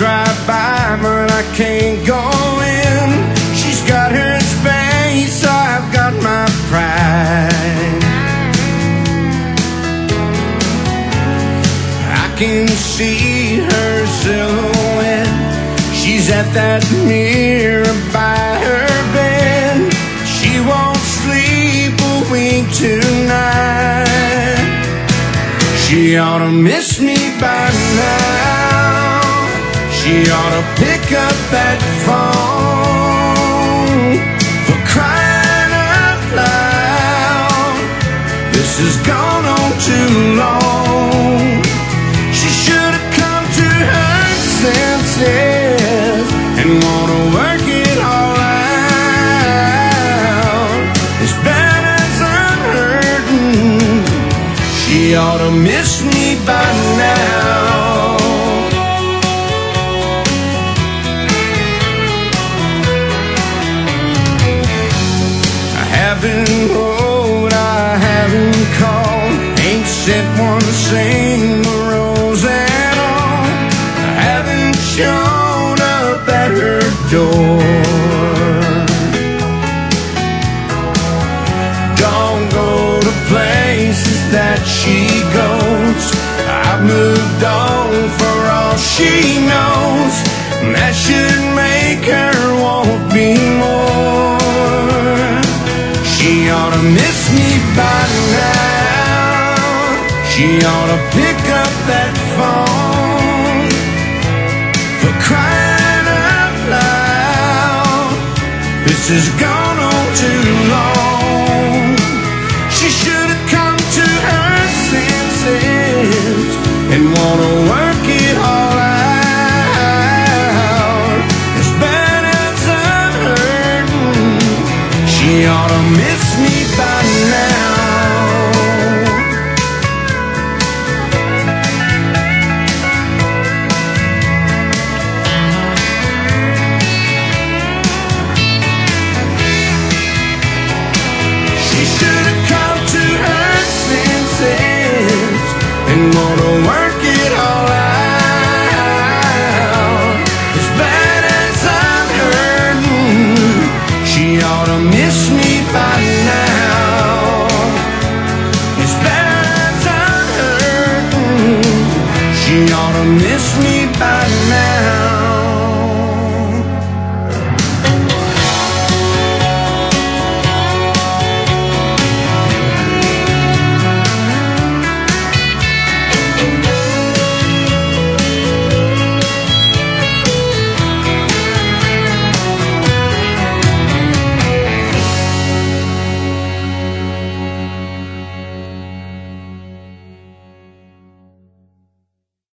drive by, but I can't go in. She's got her space, I've got my pride. I can see her silhouette. She's at that mirror by her bed. She won't sleep a wink tonight. She ought to miss me by now. She ought to pick up that phone. For crying out loud, this has gone on too long. She should have come to her senses and want to work it all out. As bad as I'm hurting, she ought to miss me by now. I haven't wrote, I haven't called, ain't sent one single rose at all. I haven't shown up at her door. Don't go to places that she goes. I've moved on for all she knows. That should make her want me more. She ought to miss me by now. She ought to pick up that phone. For crying out loud, this has gone on too long.